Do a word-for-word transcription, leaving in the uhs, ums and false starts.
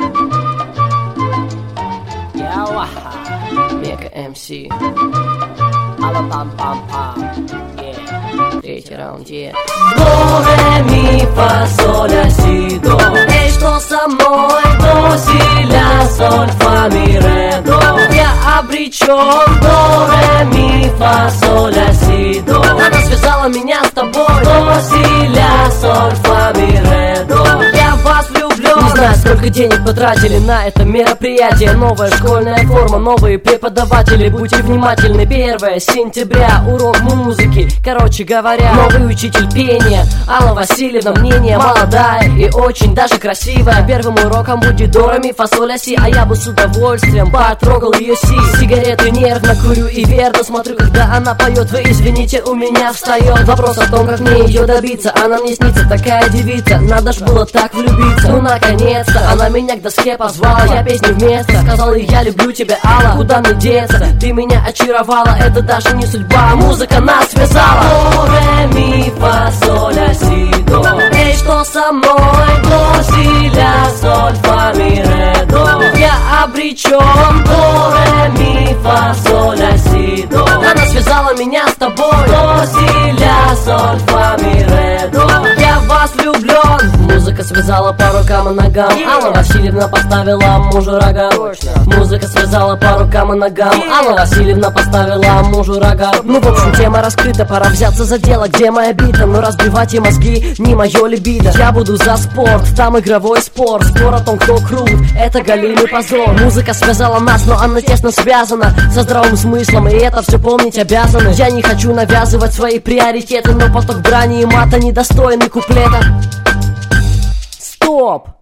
Мега эм си. Ала-пам-пам-пам. Третий раунд, yeah. До, ре, ми, фа, соль, ля, си, до. Эй, что со мной? До, си, ля, соль, фа, ми, ре, до. Я обречен. До, ре, ми, фа, соль, ля, си, до. Она связала меня с тобой. До, си, ля, соль, фа, ми, ре, до. Я в вас влюблен. Не знаю, сколько денег потратили на это мероприятие. Новая школьная форма, новые преподаватели. Будьте внимательны, первое сентября, урок музыки. Короче говоря, новый учитель пения Алла Васильевна, мнение молодая и очень даже красивая. Первым уроком будет до, ре, ми, фа, соль, ля, си. А я бы с удовольствием потрогал ее си. Сигареты нервно курю и верно смотрю, когда она поет. Вы извините, у меня встает вопрос о том, как мне ее добиться. Она мне снится, такая девица, надо ж было так влюбиться. Ну наконец-то она меня к доске позвала. Я песню вместо сказала: я люблю тебя, Алла. Куда мне деться? Ты меня очаровала. Это даже не судьба, музыка нас связала. До, ре, ми, фа, соль, ля, си, до. Эй, что со мной? До, си, ля, соль, фа, ми, ре, до. Я обречен. До, ре, ми, фа, соль, ля, си, до. Она связала меня с тобой. До, си, ля, соль, фа, ми, ре, до. Я в вас влюблен. Музыка связала по рукам и ногам. Алла Васильевна поставила мужу рога. Музыка связала по рукам и ногам. Алла Васильевна поставила мужу рога. Ну, в общем, тема раскрыта, пора взяться за дело. Где моя бита? Но разбивать и мозги не мое либидо. Я буду за спорт, там игровой спор. Спор о том, кто крут, это галимый позор. Музыка связала нас, но она тесно связана со здравым смыслом, и это все помнить обязаны. Я не хочу навязывать свои приоритеты, но поток брани и мата недостойный куплета. Стоп!